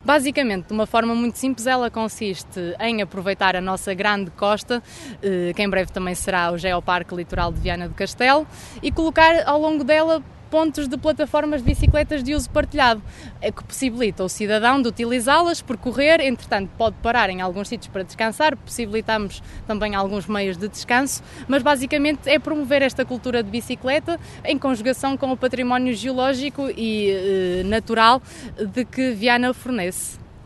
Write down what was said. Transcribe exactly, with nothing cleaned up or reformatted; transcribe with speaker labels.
Speaker 1: Basicamente, de uma forma muito simples, ela consiste em aproveitar a nossa grande costa, que em breve também será o Geoparque Litoral de Viana do Castelo, e colocar ao longo dela pontos de plataformas de bicicletas de uso partilhado, que possibilita o cidadão de utilizá-las, percorrer, entretanto pode parar em alguns sítios para descansar, possibilitamos também alguns meios de descanso, mas basicamente é promover esta cultura de bicicleta em conjugação com o património geológico e eh, natural de que Viana fornece.